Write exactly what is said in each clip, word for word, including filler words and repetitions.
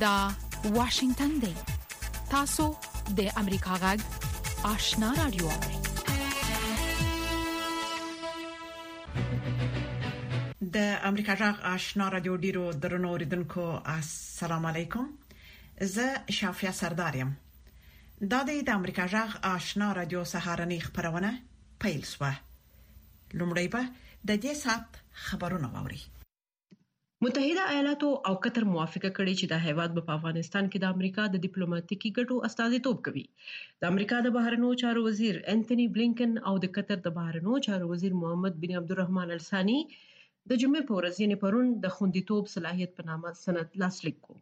دا واشنگتن دی. تاسو د امریکا غږ آشنا رادیو. د امریکا غږ آشنا رادیو ډیرو درنو اوریدونکو السلام علیکم. زه شافیا سردارم. دا د امریکا غږ آشنا رادیو سهارنی خبرونه پیل شوه. لومړی به د دې سات خبرونه واوري. متحده ایالاتو او قطر موافقه کړې چې د هیواد په افغانستان کې د امریکا د ډیپلوماټیکي ګټو استازیتوب کوي. د امریکا د بهرنیو چارو وزیر انټونی بلینکن او د قطر د بهرنیو چارو وزیر محمد بن عبدالرحمن الثاني د جمعې په ورځ یې پرون د خوندیتوب صلاحیت په نامه سند لاسلیک کړ.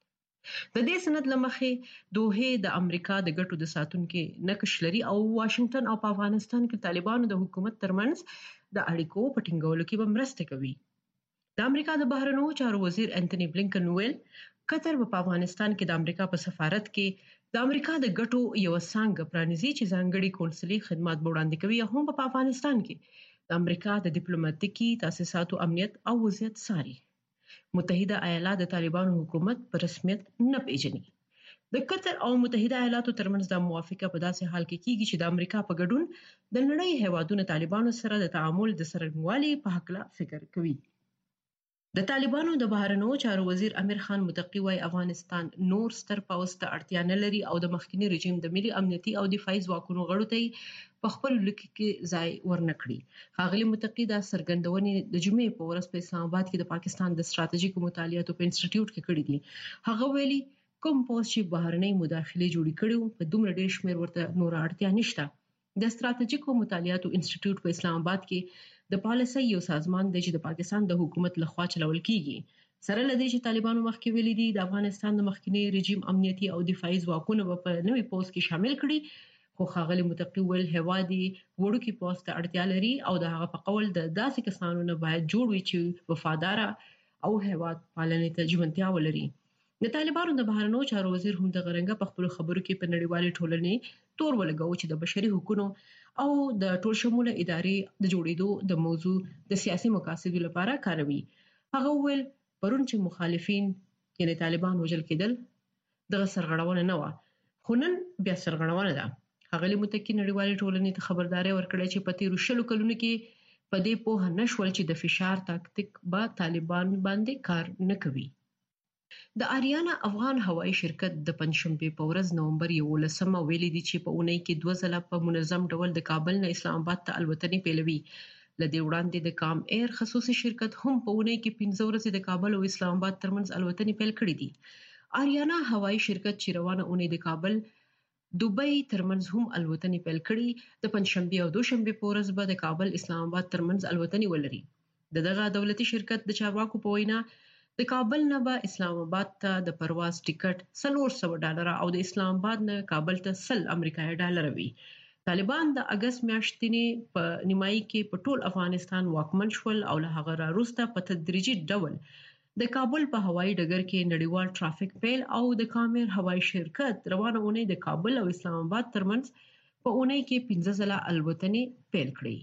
د دې سند لمخې دوه د امریکا د ګټو د ساتونکو نقش لري او واشنگټن او په افغانستان کې طالبانو د حکومت ترمنځ د اړیکو په ټینګولو کې به مرسته کوي. د امریکا د بهرنیو چارو وزیر انټونی بلینکن ویل قطر په افغانستان کې د امریکا په سفارت کې د امریکا د ګټو یو څنګه پرانیزي چې ځانګړي کونسلي خدمات وړاندې کوي. هم په افغانستان کې د امریکا د ډیپلوماټیکي تاسیساتو امنیت او وضعیت څاري. متحده ایالات د طالبانو حکومت په رسمیت نه پیژني. د قطر او متحده ایالاتو ترمنځ د موافقه په داسې حال کې کیږي چې د امریکا په ګډون د نړۍ هیوادونو طالبانو سره د تعامل د سرنګوالي په حق لا فکر کوي. د طالبانو د بهرنیو چارو وزیر امیر خان متقی وايي افغانستان نور ستر پوځ ته اړتیا نه لري او د مخکنی رژیم د ملي امنیتي او دفاعي ځواکونو غړو ته په خپل لیک کې ځای ورنکړي. ښاغلي متقی دا څرګندونې د جمعې په ورځ په اسلام آباد کې د پاکستان د ستراتیژیکو مطالعاتو په انسټیټیوټ کې کړې دي. هغه ویلي کوم پوځ چې بهرنۍ مداخله جوړې کړي په دومره ډېر شمېر ورته نور اړتیا نشته. د ستراتیژیکو مطالعاتو انسټیټیوټ په اسلام آباد کې د پالیسي یو سازمان دی چې د پاکستان د حکومت لخوا چلول کیږي. سره لدی چې طالبانو مخکې ویلي دي د افغانستان د مخکنی رژیم امنیتي او دفاعي ځواکونه په نوي پوځ کې شامل کړي. خو ښاغلي متقی ویل هوادي وړوکی پوځ ته اړتیا لري او د هغه په قول د داسې کسانو نه باید جوړ وي چې وفادار او هواد پالنې ته ژمنتیا ولري. د طالبانو د بهرنیو چارو وزیر هم د غرنګ په خپل خبرو کې په نړیوالې ټولنې تور ولګاو چې د بشري حقوقو او د ټول شموله ادارې د جوړېدو د موضوع د سیاسي مقاصدو لپاره کاروي. هغه ویل پرون چې مخالفین یعنی طالبان وژل کېدل د سرغړونه نه و خو نن بیا سرغړونه ده. هغه متکی نړیوالې ټولنې ته خبرداري ورکړه چې په تیرو شلو کلونو کې په دې په نشول چې د فشار تاکتیک با طالبان باندې کار نه کوي. د آریانا افغان هوایی شرکت د پنځشنبه په ورځ نومبر یولسمه ویلي دي چې په اونۍ کې دوه ځله په منظم ډول د کابل نه اسلام آباد ته الوتنې پیلوي. لدې وړاندې د کام ایر خصوصي شرکت هم په اونۍ کې پنځه ورځې د کابل او اسلام آباد ترمنځ الوتنې پیل کړې دي. آریانا هوایی شرکت چې روانه اونۍ د کابل دوبۍ ترمنځ هم الوتنې پیل کړې. د پنځشنبه او دوشنبه په ورځ به د کابل اسلام آباد ترمنځ الوتنې ولري. دغه دولتي شرکت د چارواکو په وینا د کابل نه به اسلام آباد ته د پرواز ټیکټ څلور سوه ډالر او د اسلام آباد نه کابل ته سل امریکایي ډالر وي. طالبان د اگست میاشتې په نیمایي کې په ټول افغانستان واکمن شول او له هغه وروسته په تدریجي ډول د کابل په هوایي ډګر کې نړیوال ټرافیک پیل او د کامیر هوایي شرکت روانه اونۍ د کابل او اسلام آباد ترمنځ په اونۍ کې پنځه ځله الوتنې پیل کړې.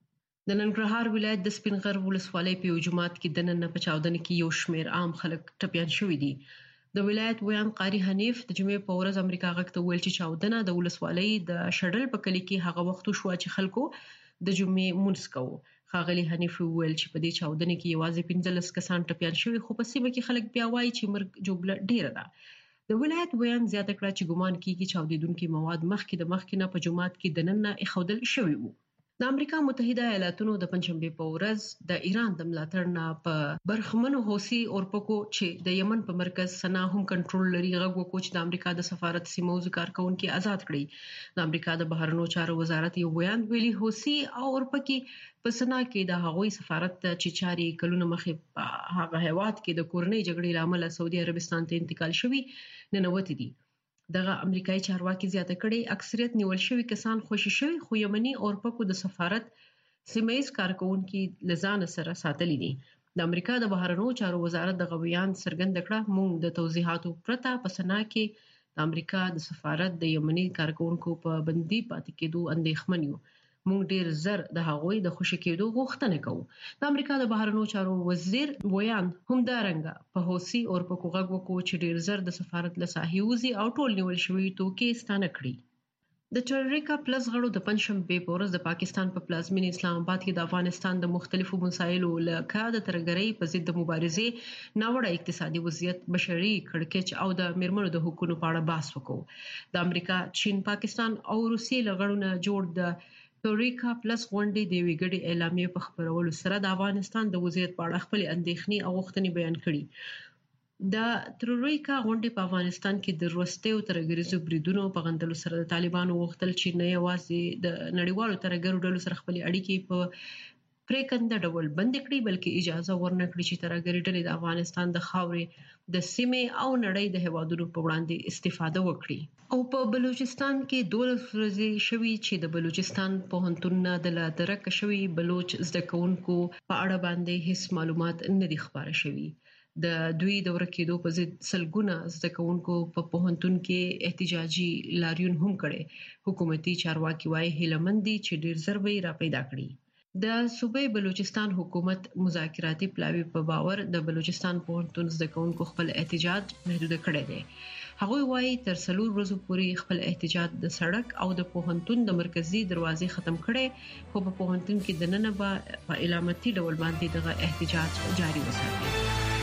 د ننګرهار ولایت د سپینغر ولسوالۍ په یو جومات کې د نن په چاودنه کې یو شمېر عام خلک ټپيان شوي دي. د ولایت ویان قاری حنیف د جمعې په ورځ امریکا غږ ته ویل چې چاودنه د ولسوالۍ د شډل په کلی کې هغه وخت شو چې خلکو د جمعې مونږ کوو. ښاغلي حنیف ویل چې په دې چاودنه کې یوازې پنځلس کسان ټپيان شوي خو په سیمه کې خلک بیا وایي چې مرګ جوړه ډیره ده. د ولایت ویان زیاته کړه چې ګومان کیږي چې چاودیدونکو مواد مخکې د مخکې نه په جومات کې د نن نه اخودل شوی وو. د امریکا متحده ایالاتونو د پنځشنبه په ورځ د ایران د ملاتړ نه په برخمنو حوثي اورپکو چې د یمن په مرکز سنا هم کنټرول لري غږ وکړ چې د امریکا د سفارت سیموز کارکونکو آزاد کړي. د امریکا د بهرنیو چارو وزارت یو بیان ویلي حوثي او اورپکي په سنا کې د هغوی سفارت چې چاري کلونه مخې هغه هیواد کې د کورنۍ جګړې لامل سعودي عربستان ته انتقال شوی ننوتي دي. دغه امریکایي چارواکي زیاته کړي اکثریت نیول شوی کسان خوشي شوی خو یمني اورپکو د سفارت سیمایز کارکونکو لزان سره ساتلي دي. د امریکا د بهرنیو چارو وزارت د غویان څرګند کړه موږ د توضیحاتو پرته په سنا کې د امریکا د سفارت د یمني کارکونکو په بندي پاتې کېدو اندېښمن یو. موږ ډیر زر د هغوی د خوشی کېدو غوښتنه کوو. د امریکا د بهرنیو چارو وزیر ویان همدارنګه په هوسي او په کوغه وکړو چې ډیر زر د سفارت له ساحې وزي او ټول نیول شوی توکي ستانه کړي. د ټریکا پلس غړو د پنځشنبه په ورځ د پاکستان په پلازمینه اسلام آباد کې د افغانستان د مختلفو مسایلو لکه د ترګرۍ په ضد مبارزې، ناوړه اقتصادي وضعیت، بشري کړکېچ او د میرمنو د حقوقو په اړه بحث وکړو. د امریکا، چین، پاکستان او روسیې لغړونه جوړ د ټریکا پلس غونډې د ویګړي اعلامیې په خبرولو سره د افغانستان د وضعیت په اړه خپل اندېښنې او غوښتنې بیان کړي. د تروریکا غونډې په افغانستان کې د وروستیو ترګریزو بریدونو په غندلو سره د طالبانو وغوښتل چې نه یوازې د نړیوالو ترګرو ډلو سره خپل اړیکې په پریکنده ډول بند کړي، بلکې اجازه ورنکړي چې ترګری ډلې د افغانستان د خاورې د سیمې او نړۍ د هوادونو په وړاندې استفاده وکړي. او په بلوچستان کې دولس ورځې شوي چې د بلوچستان پوهنتون نه د لادرک شوي بلوچ زده کوونکو په اړه باندې هیڅ معلومات نه دي خبره شوي. د دوی د ورکېدو په ضد سلګونه زده کوونکو په پوهنتون کې احتجاجي لاریون هم کړي. حکومتي چارواکي وايي هیلمندي چې ډیر زر به را پیدا کړي. د صوبې بلوچستان حکومت مذاکراتي پلاوی په باور د بلوچستان پوهنتون زده کوونکو خپل احتجاج محدود کړی دی. هغوی وايي تر څلور ورځې پورې خپل احتجاج د سړک او د پوهنتون د مرکزی دروازې ختم کړي، خو په پوهنتون کې د نن به په علامتي ډول باندې دغه احتجاج جاري وساتي.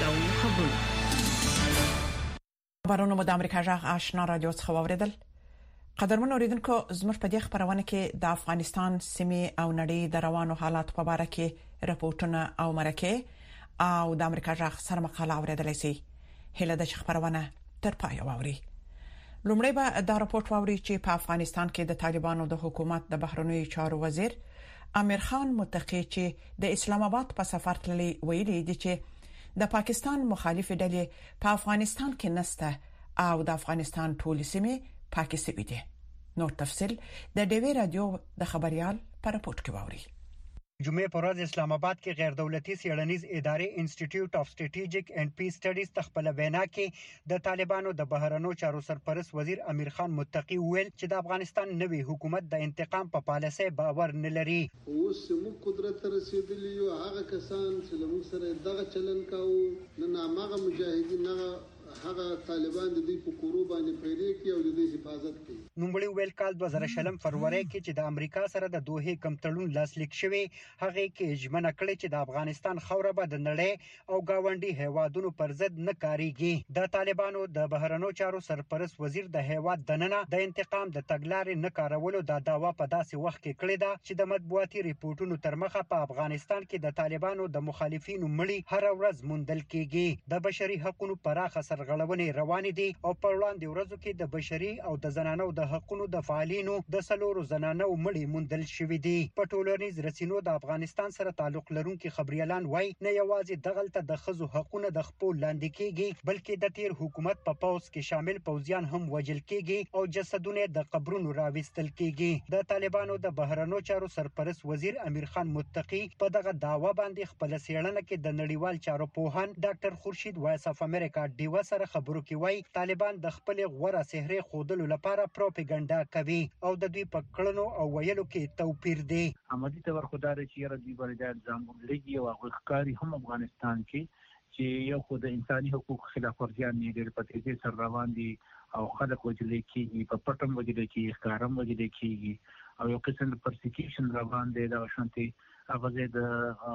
خبرونه مو د امریکا جغ آشنا رادیو څخه واوریدل. قدرمن اوریدونکو، زموږ په دې خبرونه کې د افغانستان سیمې او نړۍ د روانو حالات په اړه کې راپورټونه او مرکه او د امریکا جغ سره مقاله اوریدلای شي. هله د خبرونه تر پای واوري. لومړی به دا راپورټ واوري چې په افغانستان کې د طالبانو د حکومت د بهرنیو چارو وزیر امیر خان متقی چې د اسلام آباد په سفر تللی ویلي دي چې د پاکستان مخالف ډلې په افغانستان کې نسته او د افغانستان ټول سیمې پاکي سوي دي. نور تفصيل د ډیوی رادیو د خبريال پر راپورټ کې واوري. جمعې پر ورځ اسلام آباد کې غیر دولتي سیړنیز ادارې انسټیټیوټ اف سټریټیجیک اینڈ پیس سټډیز تخپل وینا کې د طالبانو د بهرنیو چارو سرپرست وزیر امیر خان متقی ویل چې د افغانستان نوي حکومت د انتقام په پالیسۍ باور نه لري. اوس موږ قدرت رسیدلی یو هغه کسان چې موږ سره دغه چلن کاوه نه نامغه مجاهدین نه هغه طالبان د دې په کورو باندې پیری کوي او د دې حفاظت کوي. نوموړي ویل کال دوه زره شلم فروری کې چې د امریکا سره د دوه کم تړون لاسلیک شوی، هغه کې ژمنه کړې چې د افغانستان خوره به د نړۍ او گاونډي هیوادونو پر ضد نه کاریږي. د طالبانو د بهرنیو چارو سرپرست وزیر د هیواد دننه د انتقام د تګلارې نه کارولو د داوا په داسې وخت کې کړې ده چې د مطبوعاتي ریپورتونو تر مخه په افغانستان کې د طالبانو د مخالفینو مړي هر ورځ موندل کیږي. د بشري حقوقو پراخه سرغړونې روانې دي او په وړاندې ورځو کې د بشري او د زنانو د حقوقو د فعالینو د سلورو زنانو مړي موندل شوې دي. په ټولنیز رسنیو د افغانستان سره تعلق لرونکي خبريالان وایي نه یوازې دغلته د خزو حقوقونه د خپل لاندې کیږي، بلکې د تیر حکومت په پوز کې شامل پوزیان هم وجل کیږي او جسدونه د قبرونو راوستل کیږي. د طالبانو د بهرنیو چارو سرپرست وزیر امیر خان متقی په دغه داوا باندې خپل سیړنه کې د نړیوال چارو پوهان ډاکټر خورشید وایس اف امریکا ډیوا سره خبرو کې وایي طالبان د خپل غوړه سحرې خودلو لپاره پروپاګاندا کوي او د دوی په کړنو او ویلو کې توپیر دی. عملی تور خدای چې را دوی باندې ځان لګي او غوښکاري هم افغانستان کې چې یو خو د انساني حقوقو خلاف ورزیان نه ډېر پټې دي سر روان دي او خلک وجل کېږي، په پټم وجل کېږي، ښکارم وجل کېږي او یو قسم د پرسیکیوشن روان دی. دا شانتي هغه د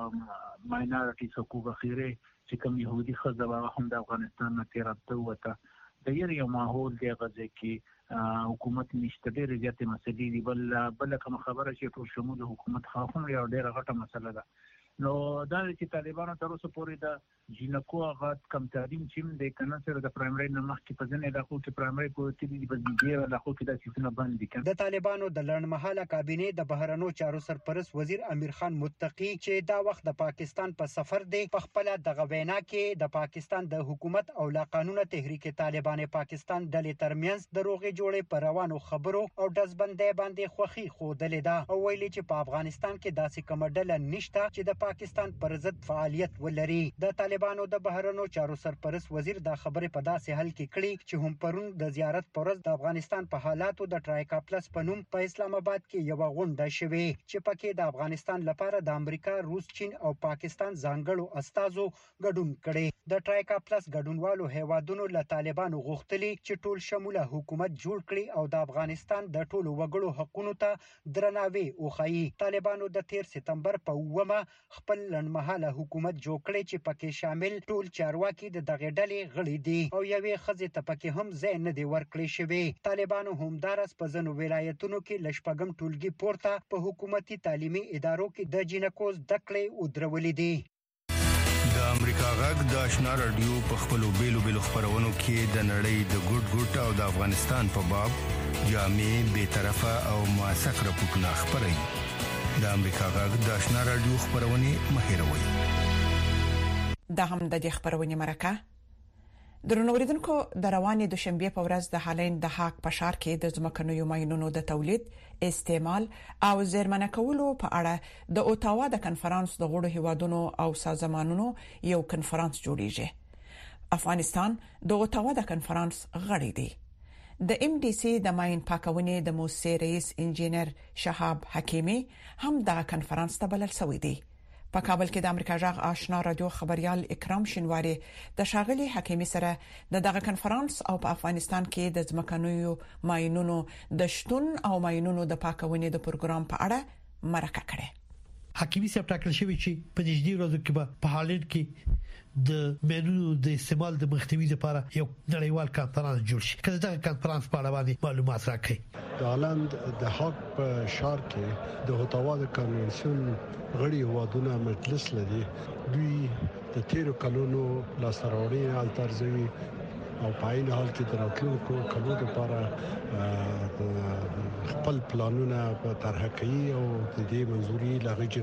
ماینورټیز حقوق خیره چې کوم يهودي خزه هم د افغانستان نه تیرته وته د یو یو ماحول دی غځي کې حکومت نشته ډېر زیاتې مسلې دي. بل بل کوم خبره چې ټول شمول حکومت خاصه یو ډېر غټه مسله ده. نو دا چې طالبانو تر اوسه پورې د جنکو غات کم تعلیم چې د کنه سره د پرایمري نه مخکې په ځنه علاقو کې پرایمري کوټې دي په دې علاقو کې د سیستم باندې کړي. د طالبانو د لړمحاله کابینه د بهرنیو چارو سرپرست وزیر امیر خان متقی چې دا وخت د پاکستان په سفر دی په خپل دغه وینا کې د پاکستان د حکومت او لا قانون تحریک طالبان پاکستان ډلې ترمنځ د روغې جوړې پر روانو خبرو او دزبندې باندې خوخي خودلې ده او ویلي چې په افغانستان کې داسې کوم ډله نشته چې د پاکستان پر ضد فعالیت ولري. د طالبان طالبانو د بهرنو چارو سرپرست وزیر دا خبره په داسې حل کې کړي چې هم پرون د زیارت پرز د افغانستان په حالاتو د ټرایکا پلس په نوم په اسلام آباد کې یو غونډه شوه چې پکې د افغانستان لپاره د امریکا، روس، چین او پاکستان ځانګړو استازو ګډون کړي. د ټرایکا پلس ګډونوالو هیوادونو له طالبانو غوښتلي چې ټول شموله حکومت جوړ کړي او د افغانستان د ټولو وګړو حقوقو ته درناوی وکړي. طالبانو د تیر سپتمبر په اوومه خپل لنډمهاله حکومت جوړ کړی چې پکې شامل ټول چارواکي د دغه ډلې غړي دي او یوې خزې ته پکې هم ځای نه دی ورکړی شوی. طالبانو هم دارس په ځینو ولایتونو کې لشپږم ټولګي پورته په حکومتي تعلیمي ادارو کې د جنکو زده کړې ودرولې دي. د امریکا غږ د آشنا رادیو په خپلو بیلو بیلو خبرونو کې د نړۍ د ګډ ګډ او د افغانستان په باب جامع، بی‌طرفه او موثق راپورټونه خبري. د امریکا غږ د آشنا رادیو خبرونه مهیروي. دا هم د دې خبرونه مرکه درنو اوریدونکو د روانې دوشنبه په ورځ د هالند د حق په شار کې د ځمکنیو ماینونو د تولید، استعمال او زیرمنه کولو په اړه د اوټاوا د کنفرانس د غړو هیوادونو او سازمانونو یو کنفرانس جوړیږي. افغانستان د اوټاوا د کنفرانس غړی دی. د ام ډي سي د ماین پاکونې د موسسې رئیس انجینر شهاب حکیمی هم د کنفرانس ته بلل شوی دی. په کابل کې د امریکا جغ آشنا رادیو خبريال اکرام شینواری د شاغلي حکیمی سره د دغه کنفرانس او په افغانستان کې د ځمکنیو ماینونو د شتون او ماینونو د پاکونې د پروګرام په اړه مرکه کړې. حکیمی صاحب ټاکل شوی چې په دې ورځو کې په هالند کې د مینونو د استعمال د مخنیوي لپاره یو نړیوال کانفرنس جوړ شي. کله دا کانفرنس په اړه باندې معلومات راکړي. د هالند د حق په شار کې د اوټاوا د کنونسیون غړي هوادونه مجلس لري. دوی د تیرو کلونو لاسته الترزوي او پاین حال کې د راتلونکو کلونو لپاره خپل پلانونه په طرح کوي او د دې منځوري لغې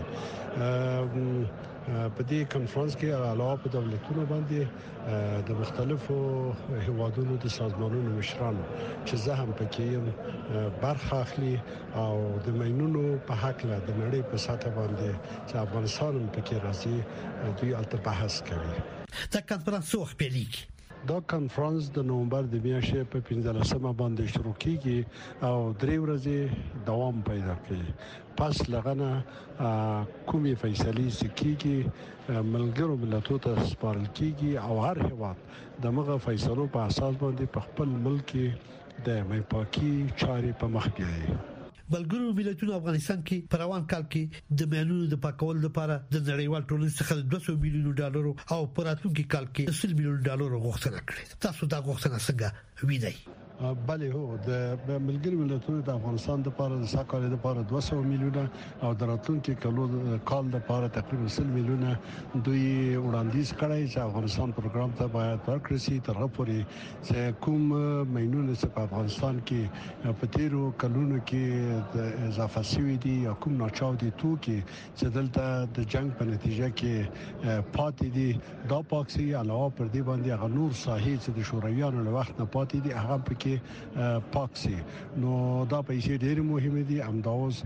جناخلي. په دې کنفرانس کې علاوه په دولتونو باندې د مختلفو هیوادونو د سازمانونو مشران چې زه هم پکې یم برخه اخلي او د ماینونو په حق له د نړۍ په سطح باندې چې افغانستان پکې راځي دوی الته بحث کوي. دا کنفرانس څو وخت پیلیږي؟ دا کنفرانس د نومبر د میاشتې په پنځلسمه باندې شروع کیږي او درې ورځې دوام پیدا کوي. پس لغنه کومي فیصلې سکیږي ملګرو ملتونو ته سپارل کیږي او هر هیواد د مغه فیصلو په اساس باندې په خپل ملک د مې پاکي چاري په مخ بیاي. ملګرو ملتونو افغانستان کې په روان کال کې د مینونو د پاکولو لپاره د نړیوال ټولنې څخه دوه سوه میلیون ډالر او په راتلونکي کال کې سل میلیون ډالر غوښتنه کړې. تاسو دا غوښتنه څنګه وینئ؟ بله هو د ملګری ملتونو د افغانستان لپاره د ساکال لپاره دوه سوه میلیونه او د راتلونکي کال لپاره تقریبا سل میلیونه دوی وړاندیز کړی چې افغانستان پروګرام ته باید ورکړي شي. تر هغه پورې چې کوم ماینونه چې په افغانستان کې په تیرو کلونو کې د اضافه شوی دي یا کوم ناچاودي توکي چې دلته د جنگ په نتیجه کې پاتې دي دا پاکسي علاوه پر دې باندې هغه نور ساحې چې د شورویانو له وخت نه پاتې دي هغه په پاکسي. نو دا پیسې ډېر مهمه دي. امداوز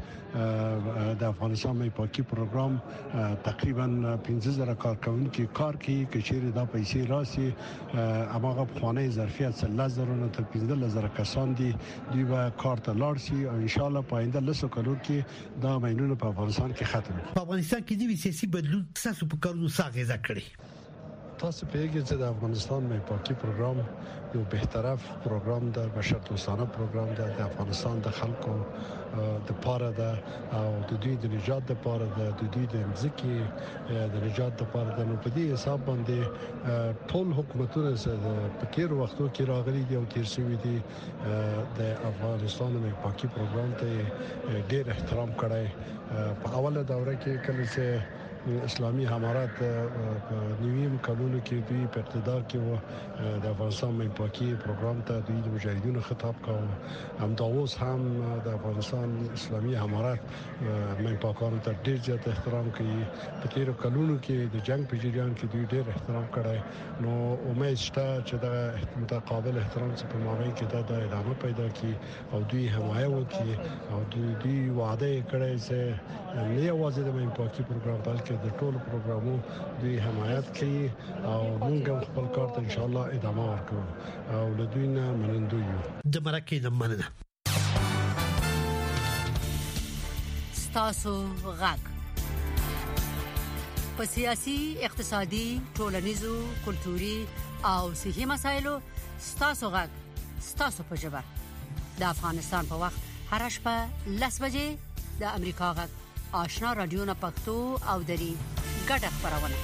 د افغانستان مې پاکي پروګرام تقریبا پنځه زره کارکونکو کار کوي. کچېره دا پیسې راسي اماغه خوانه ظرفیت څلور زره نه تر پنځه زره کسان دي دوی به کار ته لاړ شي او ان شاء الله په آینده لسو کلو کې دا ماینونه په افغانستان کې ختم. په افغانستان کې د سیاسي بدلون تاسو په کارونو ساغه ذکرې. تاسو په یوه چې د افغانستان مې پاکي پروګرام یو بهترف پروګرام ده، بشر دوستانه پروګرام ده. د افغانستان د خلکو د پاره ده او د دوی د نجات د پاره ده، د دوی د ځکه د نجات د پاره ده. نو په دې حساب باندې ټول حکومتونه په تیر وختو کې راغلي دي او تیر شوي دي. د افغانستان مې پاکي پروګرام ته ډېر احترام کړی. په اوله دوره کې کله چې اسلامي امارات په نیویم کلونو کې دوی په اقتدار کې و د افغانستان مې پاکي پروګرام ته دوی د مجاهدینو خطاب کاوه. هم دا اوس هم د افغانستان اسلامي امارات مې پاکانو ته ډېر زیات احترام کوي. په تیرو کلونو کې د جنگ په جریان کې دوی ډېر احترام کړی. نو امید شته چې دا متقابل احترام چې په مابین کې دا ادامه پیدا کړي او دوی حمایت وکړي او دوی دوی وعده کړی چې نه یوازې د مینپاکي پروګرام بلکې د ټولو پروګرامو دوی حمایت کوي او موږ خپل کار ته ان شاء الله ادامه ورکوو او له دوی نه منندوی یو. د مرکې نه مننه. ستاسو غږ په سیاسي، اقتصادي، ټولنیزو، کلتوري او صحي مسایلو ستاسو غږ ستاسو په ژبه د افغانستان په وخت هر شپه لس بجې د امریکا غږ آشنا رادیو نه پښتو او دري ګډه خبرونه.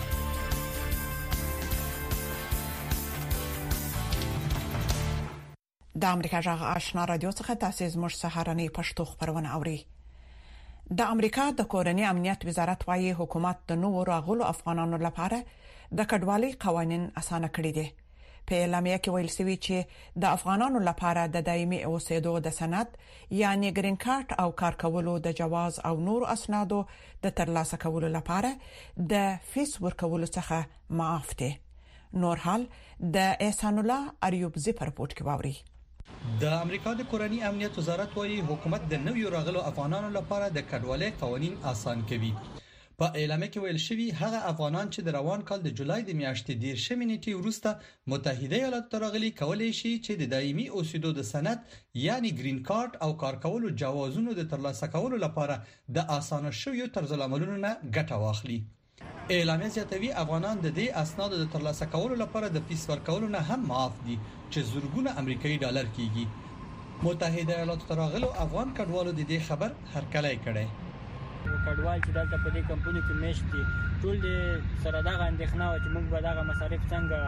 د امریکا غږ آشنا رادیو څخه تاسو زموږ سهارنی پښتو خبرونه اورئ. د امریکا د کورنۍ امنیت وزارت وايي حکومت د نوو راغلو افغانانو لپاره د کډوالۍ قوانين اسانه کړی دي. په اعلامیه کې ویل شوی چې د افغانانو لپاره د دایمي اوسېدو د سند یعنی گرین کارت او کار کولو د جواز او نور اسنادو د ترلاسه کولو لپاره د فیس ورکولو څخه معاف دي. نور حال د احسان الله اریوبزی پر پورت کې واوري. د امریکا د کورنۍ امنیت وزارت وايي حکومت د نویو راغلو افغانانو لپاره د کډوالۍ قوانين آسان کوي. په اعلامیه کې ویل شوی هغه افغانان چې د روان کال د جولای د میاشتې دیرشمې نیټې وروسته متحده ایالاتو ته راغلي کولای شي چې د دایمي اوسېدو د سند یعنی گرین کارت او کار کولو جوازونو د ترلاسه کولو لپاره د اسانه شویو طرزالعملونو نه ګټه واخلي. اعلامیه زیاتوي افغانان د دې اسنادو د ترلاسه کولو لپاره د فیس ورکولو نه هم معاف دي چې زرګونه امریکایي ډالر کیږي. متحده ایالاتو ته راغلو افغان کډوالو د دې خبر هرکلی کړي. کډوال چې دلته په دې کمپنی کې میشتي ټول دې سره دغه اندېښنه و چې موږ به دغه مصارف څنګه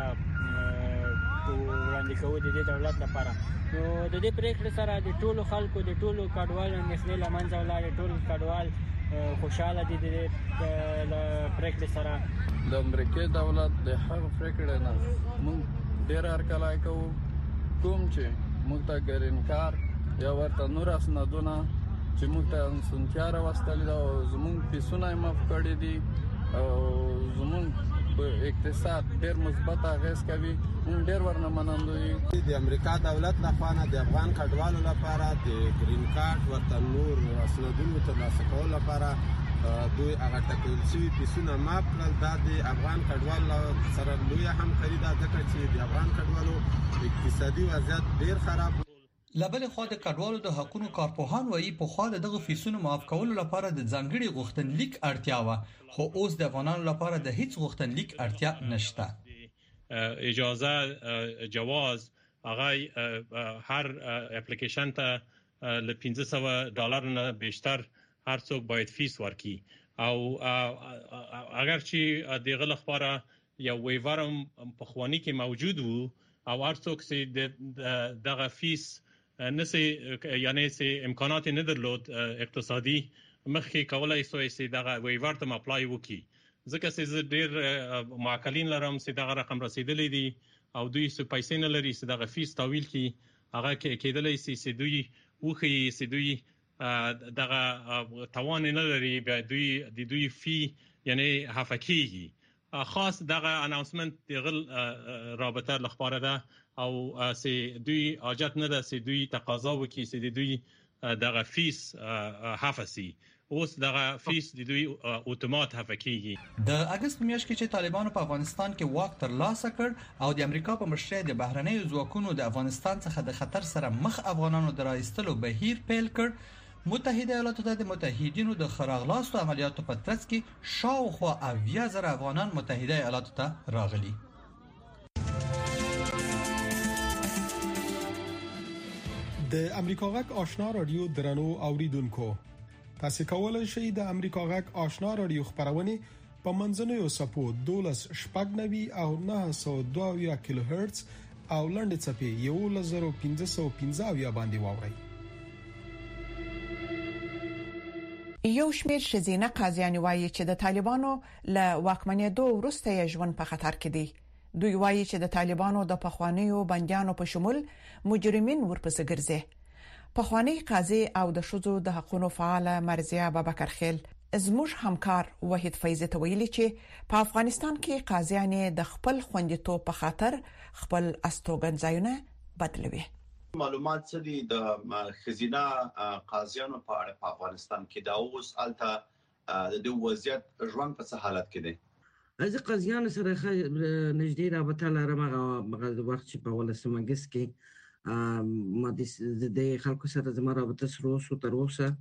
وړاندې کوو د دې دولت لپاره. نو د دې پریکړې سره د ټولو خلکو د ټولو کډوالو اندېښنې له منځه ولاړې. ټول کډوال خوشاله دي د پریکړې سره. د امریکای دولت د هغه پریکړې نه موږ ډېر هرکلی کوو کوم چې موږ ته ګرین کار یا ورته نور اسنادونه چې موږ ته سنتیا راوستلې ده او زموږ پیسونه یې معاف کړي دي او زموږ په اقتصاد ډېر مثبت اغېز کوي. موږ ډېر ورنه منندوی یو. د امریکا دولت لخوا د افغان کډوالو لپاره د گرین کارت ورته نور اسنادونو ترلاسه کولو لپاره دوی هغه ټاکل شوي پیسونه معاف کړل. دا د افغان کډوالو سره لویه همکاري ده ځکه چې د افغان کډوالو اقتصادي وضعیت ډېر خراب. لبل خو د کډوالو د حقوقو کارپوهان وایي په خو دغه فیسونو معاف کولو لپاره د ځانګړي غوښتنلیک اړتیا و خو اوس د افغانانو لپاره د هیڅ غوښتنلیک اړتیا نشته. اجازه جواز هغه هر اپلیکیشن ته ل پنځه سوه ډالر نه بیشتر هر څوک باید فیس ورکړي او اگر چې دغه لپاره یو ویورم په خوانی کې موجود وو او هر څوک چې دغه فیس نسي یعنی سي امکانات نه درلود اقتصادي مخکې کولای سوی سي دغه ویور ته اپلای وکړي. ځکه چې ډېر معقلین لرم چې دغه رقم رسیدلې دي او دوی څه پیسې نه لري چې دغه فیس تاویل کړي. هغه کېدلای سي چې دوی وخی چې دوی دغه توان نه لري به دوی د دوی فی یعنی حفکیږي. خاص دغه اناونسمنت دغه رابطه لخباره ده او سي دوی حاجت نه ده سي دوی تقاضا وکړي سي دوی دغه فیس حفسي اوس دغه فیس د دوی اتومات حفکیږي. د اگست میاشت کې چې طالبانو په افغانستان کې واک ترلاسه کړ او د امریکا په مشرۍ د بهرنیو ځواکونو د افغانستان څخه د خطر سره مخ افغانانو درایستلو بهیر پیل کړ. متحده ایالاتو ته د متحدینو د خراغلاستو عملیاتو په ترڅ کې شاوخوا اویا زره افغانان متحده ایالاتو ته راغلي. د امریکا غږ آشنا رادیو درنو اوریدونکو تاسو کولای شئ د امریکا غږ آشنا رادیو خبرونه په منځنوي سپو دولس شپږ نوي او نه سوه دوه کیلو هرتز او لنډ چپی یو لزر پنځه سوه پنځه باندې واورئ. یو شمېر شزینه قاضیان وایي چې د طالبانو له واکمنېدو وروسته یې ژوند په خطر کې دی. دوی وایي چې د طالبانو د پخوانیو بنديانو په شمول مجرمین ورپسې ګرځي. پخوانی قاضي او د شذو د حقوقو فعال مرزیه ابوبکر خیل زموږ همکار وحید فیض ته ویلي چې په افغانستان کې قاضیان د خپل خوندیتوب په خاطر خپل استوګنځایونه بدلوي. معلومات څه دي د خزینه قاضیانو په اړه په افغانستان کې دا اوس الته د دې وضعیت ژوند په څه حالت کې دی؟ زه قاضیانو سره نږدې رابطه لرم. هغه وخت چې په ولسمه اګست کې ما د خلکو سره زما رابطه سره اوسه تر اوسه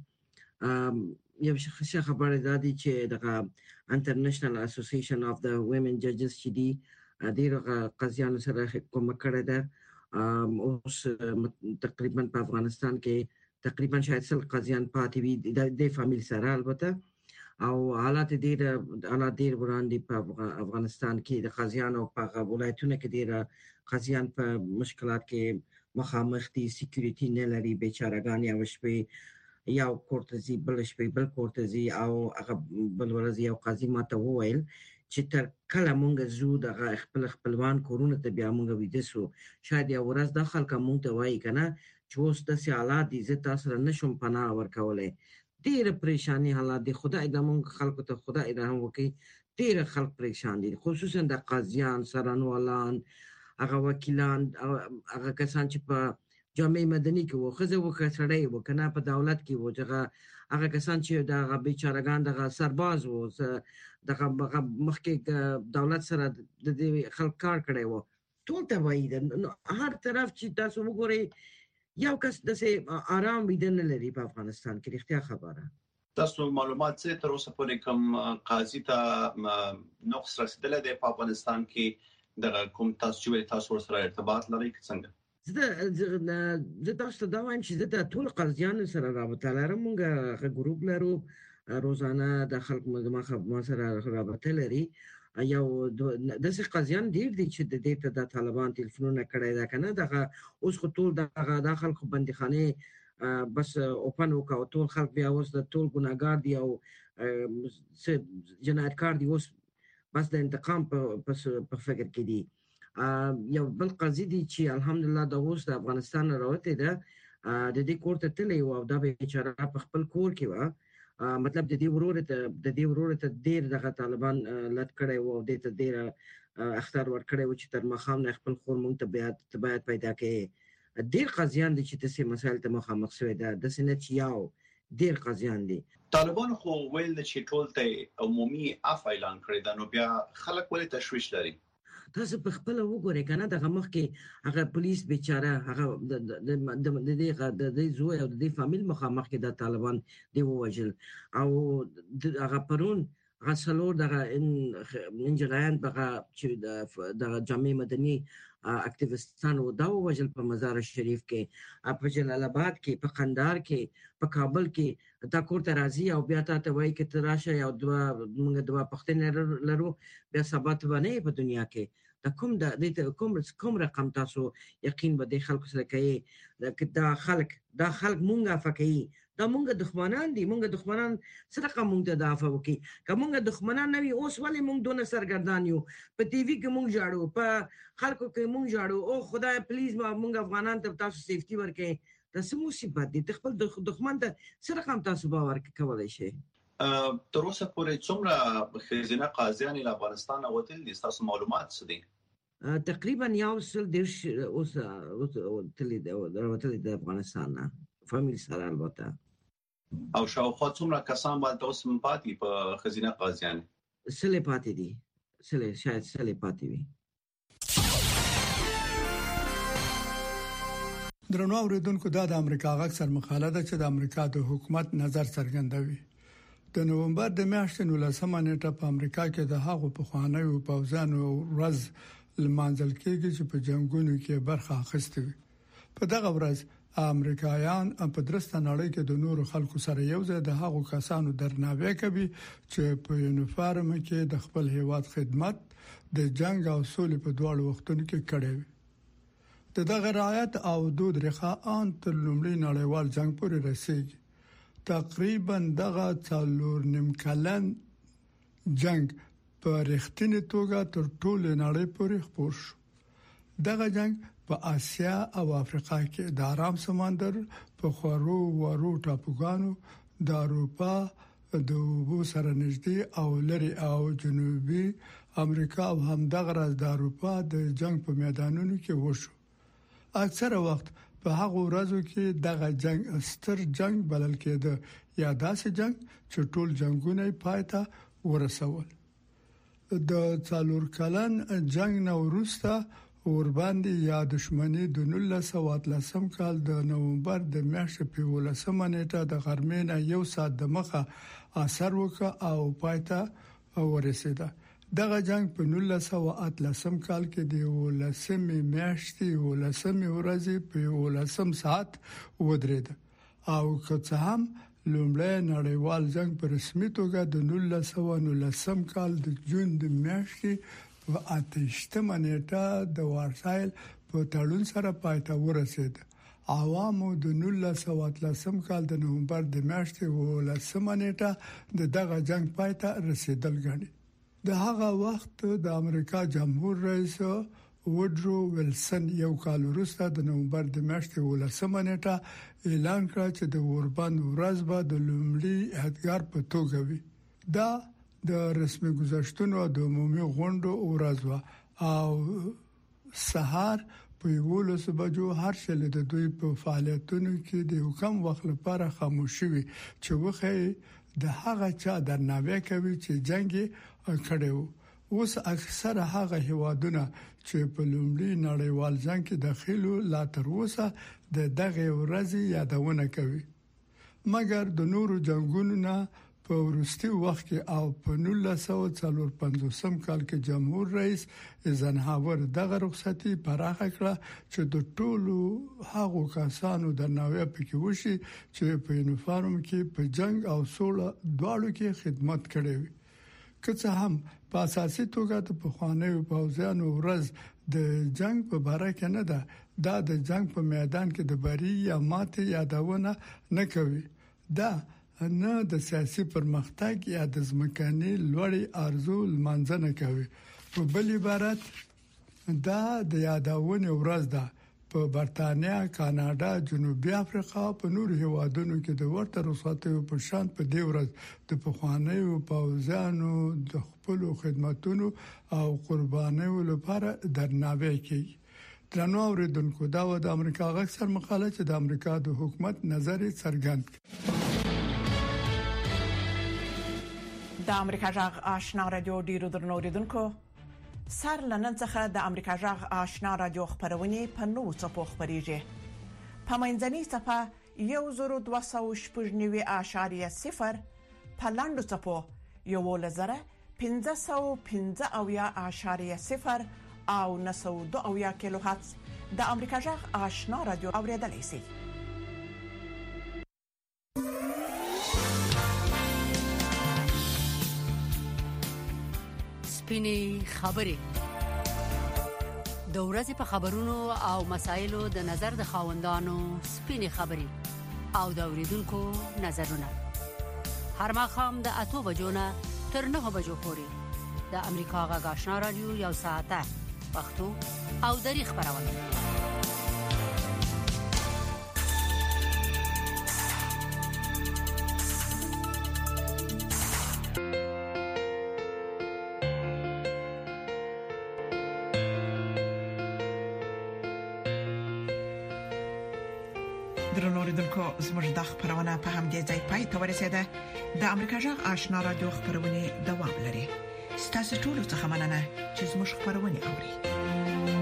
یو ښه خبره ده چې دغه انټرنیشنل اسوسییشن اف د ویمن ججز چې دی ډېر قاضیانو سره کومک کړی ده. اوس تقریبا په افغانستان کې تقریبا شاید سل قاضیان پاتې وي د فامیل سره البته، او حالات ډېر حالات ډېر وړاندې په افغانستان کې د قاضیانو په ولایتونو کې ډېر قاضیان په مشکلات کې مخامخ دي. سکیورټي نه لري، بیچارهګان یو شپې یو کورتزي بل شپې بل کورتزي، او هغه بل ورځ یو قاضي ماته وویل چې تر کله مونږ زو دغه خپل خپلوان کورونه ته بیا مونږ ویده سو، شاید یو ورځ دا خلک مونږ ته وایي کنه چې اوس داسې حالات دي زه تاسو سره نشم پناه ورکولی. ډېره پریشاني حالات دي. خدای د مونږ خلکو ته خدای رحم وکړي. ډېر خلک پریشان دي، خصوصا د قاضیان، سرانوالان، هغه وکیلان، هغه کسان چې په جامعه مدني کې وو، ښځه وو که سړی وو که نه په دولت کې وو، چې هغه کسان چې دغه بیچارهګان دغه سرباز وو، دغه مخکې دولت سره د دې خلک کار کړی وو، ټول تباهي ده. هر طرف چې تاسو وګورئ یو کس داسې آرام ویده نه لري په افغانستان کې. رښتیا خبره. تاسو معلومات څه تر اوسه پورې کوم قاضي ته نقص رسیدلی دی په افغانستان کې؟ دغه کوم تاسو چې تاسو سره ارتباط لرئ څنګه؟ زه تاسو ته دا وایم چې زه د ټول قاضیانو سره رابطه لرم. موږ هغه ګروپ لرو روزانه د خلکو ما سره رابطه لري. یو داسې قاضیان ډېر دي چې د دې ته د طالبان ټلیفونونه کړی ده که نه، دغه اوس خو ټول دغه د خلکو بندیخانې بس اوپن وکړه، ټول خلک بیا اوس د ټول ګناهګار دي او جنایتکار دي، اوس بس د انتقام په فکر کې دي. یو بل قاضي دی چې الحمدلله د اوس د افغانستان راوتی ده، د دې کور ته تللی و او دا بیچاره په خپل کور کې وه، مطلب د دې ورور ته د دې ورور ته ډېر دغه طالبان لټ کړی و او دې ته ډېر اختار ورکړی و چې تر ماښام نه خپل خور موږ ته باید پیدا کړې. ډېر قاضیان دي چې داسې مسایل ته مخامخ شوي ده، داسې نه چې یو ډېر قاضیان دي. طالبانو خو ویل چې ټول ته عمومي عفو اعلان کړی ده، نو بیا خلک ولې تشویش لري؟ تاسو په خپل وګورئ کنه دغه مخکې هغه پولیس بیچاره هغه د دې د دې زوی او د دې فامیل مخامخ کې د طالبان دی ووجل، او هغه پرون هغه څلور دغه انجریان دغه چې د جامعه مدني اکټیویستانو دا ووجل په مزار شریف کې، په جلال آباد کې، په قندهار کې، په کابل کې. دا کور ته راځي او بیا تاسو وایي چې تراشه یو دوه موږ دوه پښتنې لرو، بیا سبا ته باندې په دنیا کې دا کوم د دې کوم کوم رقم تاسو یقین به د خلکو سره کوي دا خلک دا خلک مونږه فکري دا مونږه دښمنان دي، مونږه دښمنان سره کوم مونږ ته دافع وکي. کومه دښمنان نه وي اوس ولې مونږ دونه سرګردان یو، په ټي وي کې مونږ جاړو، په خلکو کې مونږ جاړو، او خدای پلیز مونږ افغانان ته تاسو سیفټي ورکړي. دا څه مصیبت دي؟ خپل دښمن ته سره کوم تاسو باور کولای شئ؟ تر اوسه پورې څومره خزینه قاضیان له افغانستان وتل دي؟ تاسو معلومات څه دي؟ تقریبا یو سل دیرش اوس تللی د افغانستان نه فامیل سره البته. او شاوخوا څومره کسان باندې اوس پاتې په خزینه قاضیان؟ سلې پاتې دي، سلې شاید سلې پاتې وي. درنو اوریدونکو، دا د امریکا غږ سر مقاله ده چې د امریکا د حکومت نظر څرګندوي. د نومبر د میاشتې نولسمه نیټه په امریکا کې د هغو پخوانیو پوځیانو ورځ لمانځل کېږي چې په جنگونو کې برخه اخیستې وي. په دغه ورځ امریکایان په درسته نړۍ کې د نورو خلکو سره یو ځای د هغو کسانو درناوی کوي چې په یونیفارم کې د خپل هیواد خدمت د جنگ او سولې په دواړو وختونو کې کړی وي. د دغه رعایت او دود ریښه ان تر لومړي نړیوال جنگ پورې رسیدي. تقریبا دغه څلور نیم کلن جنگ په رښتینې توګه تر ټولو نړۍ پورې خپور شو. دغه جنگ په آسیا او افریقا کې د آرام سمندر په خورو ورو ټاپوګانو د اروپا د وبو سره نږدې او لري او جنوبي امریکا او همدغه راز د اروپا د جنگ په میدانونو کې وشو. اکثره وخت په هغه ورځو کې دغه جنگ ستر جنگ بلل کېده یا داسې جنگ چې ټول جنگونه پایته ورسول. د څلور کلن جنگ نو وروسته ورباندې یا دښمنی د نولس سوه اتلسم کال د نومبر د میاشتې په ولسمه نیټه د غرمې نه یو ساعت د مخه اثر وکړ او پایته ورسېده. دغه جنگ په نولس سوه اتلسم کال کې د ولسمې میاشتې ولسمې ورځې په ولسم ساعت ودرېد او که څه هم لومړی نړیوال جنگ په رسمي توګه د نولس سوه نولسم کال د جون د میاشتې په اتهشتمه نیټه د وارسایل په تړون سره پایته ورسېد. عوامو د نولس سوه اتلسم کال د نومبر د میاشتې ولسمه نیټه د دغه جنگ پایته رسیدل غواړي. د هغه وخت د امریکا جمهور رئیس وډرو ویلسن یو کال وروسته د نومبر د میاشتې ولسمه نیټه اعلان کړ چې د اوربند ورځ به د لومړي یادګار په توګه وي. دا د رسمي گذشتونو د عمومي غونډو ورځ و او سهار په یولس بجو هر شل د دوی په فعالیتونو کې د حکم وخت لپاره خاموشي وي چې وخی د هغه چا درناوی کوي چې جنگ کړو. اوس اکثره هغه هیوادونه چې په لومړي نړیوال جنگ کې داخلو لا تر اوسه د دغه ورځې یادونه کوي. مګر د نورو جنگونو نه په ورستي وخت کې او په نولس سوه څلور پنځوسم کال کې جمهور رئیس ایزنهاور دغه رخصتي پراخه کړه چې د ټولو هغو کسانو درناوی پکې وشي چې په یونیفارم کې په جنگ او سوله دواړو کې خدمت کړې وي. که څه هم په اساسي توګه د پخوانیو پوځیانو ورځ د جنگ په اړه کې نه ده، دا د جنگ په میدان کې د بری یا ماتې یادونه نه کوي. دا نه د سیاسي پرمختګ یا د ځمکني لوړې ارزو لمانځنه کوي. په بل عبارت دا د یادونه ورځ ده. په برتانیا، کاناډا، جنوبي افریقا او په نورو هیوادونو کې د ورته رخصتیو په شان په دې ورځ د پخوانیو پوځیانو د خپل خدماتونو او قربانیو لپاره درناوی کوي. درنو اوریدونکو، دا و د امریکا غږ سر مقاله چې د امریکا د حکومت نظر څرګند کړ. د امریکا غږ آشنا رادیو ډیرو درنو اوریدونکو، سر لنن څخه د امریکا غږ آشنا رادیو خبرونه په نو څپو خبريږي. په منځني صفه یو زرو دوه سوه شپږ نوي اعشاریه صفر، په لاندو څپو یو لزره پنځه سوه پنځه اویا اعشاریه صفر او نه سوه دوه اویا کیلو هرتز د امریکا غږ آشنا رادیو اوریدلای شئ. سپینې خبرې د ورځې په خبرونو او مسایلو د نظر د خاوندانو سپینې خبرې او د اوریدونکو نظرونه هر ماښام د اته بجو نه تر نه بجو پورې د امریکا غږ آشنا رادیو یو ساعته پښتو او دری خبرونه. درنوریدونکو، زموږ د خبرونه په همدې ځای پای ته ورسېده. د امریکا غږ آشنا رادیو خبرونه دوام لري. ستاسو ټول څه مننه چې زموږ خبرونه اوري.